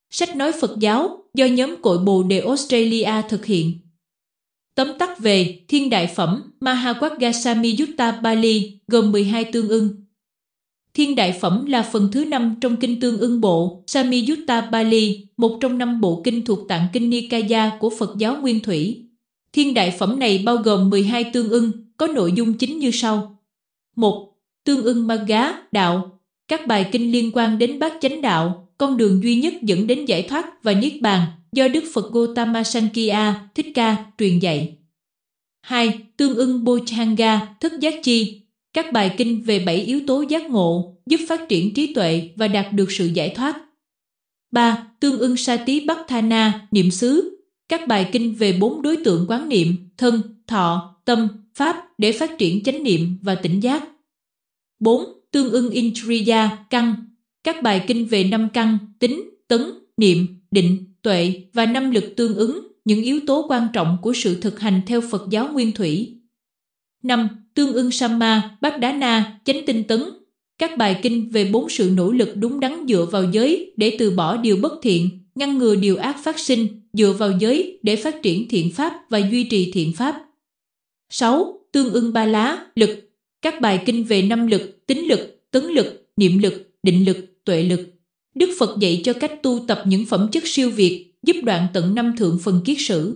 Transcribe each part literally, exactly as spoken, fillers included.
Sách nói Phật giáo do nhóm Cội Bồ Đề Australia thực hiện. Tóm tắt về Thiên Đại Phẩm Mahawagga Samyutta Pali gồm mười hai tương ưng. Thiên Đại Phẩm là phần thứ năm trong kinh Tương ưng bộ Samyutta Pali, một trong năm bộ kinh thuộc Tạng Kinh Nikaya của Phật giáo Nguyên Thủy. Thiên Đại Phẩm này bao gồm mười hai tương ưng, có nội dung chính như sau. một. Tương ưng Magga, đạo. Các bài kinh liên quan đến bát chánh đạo, con đường duy nhất dẫn đến giải thoát và niết bàn, do Đức Phật Gautama Sankya, Thích Ca, truyền dạy. hai. Tương ưng Bojjhanga, thức giác chi. Các bài kinh về bảy yếu tố giác ngộ, giúp phát triển trí tuệ và đạt được sự giải thoát. ba. Tương ưng Satipatthana, niệm xứ. Các bài kinh về bốn đối tượng quán niệm, thân, thọ, tâm, pháp để phát triển chánh niệm và tỉnh giác. bốn. Tương ưng Indriya, căn. Các bài kinh về năm căn, tính, tấn, niệm, định, tuệ và năm lực tương ứng, những yếu tố quan trọng của sự thực hành theo Phật giáo Nguyên Thủy. năm. Tương ưng Samma, Bát-đá-na, chánh tinh tấn. Các bài kinh về bốn sự nỗ lực đúng đắn dựa vào giới để từ bỏ điều bất thiện, ngăn ngừa điều ác phát sinh, dựa vào giới để phát triển thiện pháp và duy trì thiện pháp. sáu. Tương ưng Ba Lá, lực. Các bài kinh về năm lực, tính lực, tấn lực, niệm lực, định lực, tuệ lực. Đức Phật dạy cho cách tu tập những phẩm chất siêu việt, giúp đoạn tận năm thượng phần kiết sử.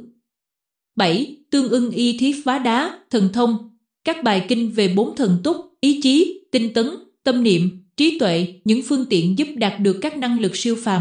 bảy. Tương ưng Y Thí Phá Đá, thần thông. Các bài kinh về bốn thần túc, ý chí, tinh tấn, tâm niệm, trí tuệ, những phương tiện giúp đạt được các năng lực siêu phàm.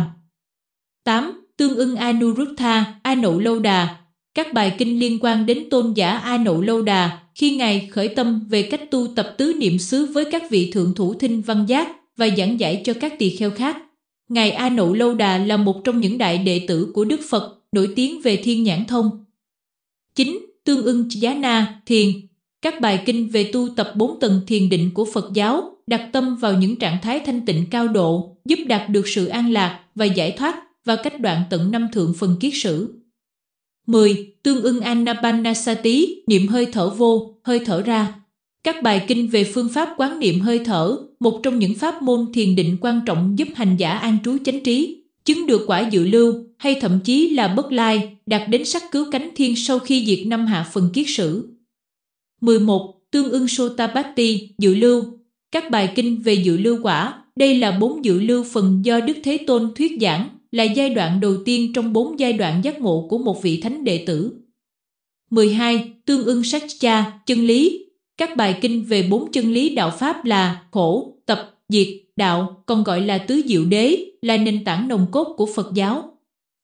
tám. Tương ưng Anuruddha, A Nậu Lâu Đà. Các bài kinh liên quan đến tôn giả A Nậu Lâu Đà, khi Ngài khởi tâm về cách tu tập tứ niệm xứ với các vị thượng thủ thinh văn giác và giảng giải cho các tỳ kheo khác. Ngài A Nậu Lâu Đà là một trong những đại đệ tử của Đức Phật, nổi tiếng về thiên nhãn thông. chín. Tương ưng Jhana, thiền. Các bài kinh về tu tập bốn tầng thiền định của Phật giáo, đặt tâm vào những trạng thái thanh tịnh cao độ, giúp đạt được sự an lạc và giải thoát và cách đoạn tận năm thượng phần kiết sử. mười. Tương ưng Anapanasati, niệm hơi thở vô, hơi thở ra. Các bài kinh về phương pháp quán niệm hơi thở, một trong những pháp môn thiền định quan trọng giúp hành giả an trú chánh trí, chứng được quả dự lưu hay thậm chí là bất lai, đạt đến sắc cứu cánh thiên sau khi diệt năm hạ phần kiết sử. mười một. Tương ưng Sotapatti, dự lưu. Các bài kinh về dự lưu quả, đây là bốn dự lưu phần do Đức Thế Tôn thuyết giảng, là giai đoạn đầu tiên trong bốn giai đoạn giác ngộ của một vị thánh đệ tử. mười hai. Tương ưng Satcha, chân lý. Các bài kinh về bốn chân lý đạo Pháp là khổ, tập, diệt, đạo, còn gọi là tứ diệu đế, là nền tảng nòng cốt của Phật giáo.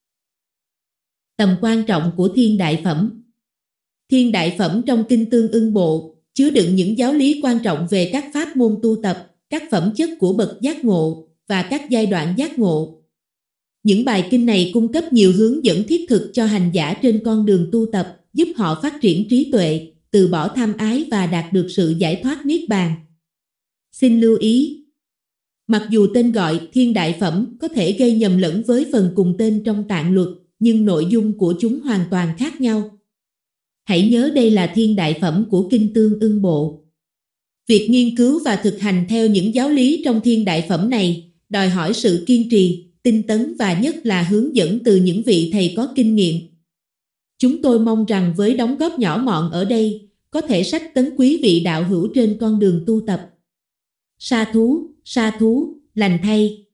Tầm quan trọng của Thiên Đại Phẩm. Thiên Đại Phẩm trong kinh Tương ưng bộ chứa đựng những giáo lý quan trọng về các pháp môn tu tập, các phẩm chất của bậc giác ngộ và các giai đoạn giác ngộ. Những bài kinh này cung cấp nhiều hướng dẫn thiết thực cho hành giả trên con đường tu tập, giúp họ phát triển trí tuệ, từ bỏ tham ái và đạt được sự giải thoát niết bàn. Xin lưu ý, mặc dù tên gọi Thiên Đại Phẩm có thể gây nhầm lẫn với phần cùng tên trong Tạng luật, nhưng nội dung của chúng hoàn toàn khác nhau. Hãy nhớ đây là Thiên Đại Phẩm của kinh Tương ưng bộ. Việc nghiên cứu và thực hành theo những giáo lý trong Thiên Đại Phẩm này đòi hỏi sự kiên trì, tinh tấn và nhất là hướng dẫn từ những vị thầy có kinh nghiệm. Chúng tôi mong rằng với đóng góp nhỏ mọn ở đây, có thể sách tấn quý vị đạo hữu trên con đường tu tập. Sa thú, sa thú, lành thay.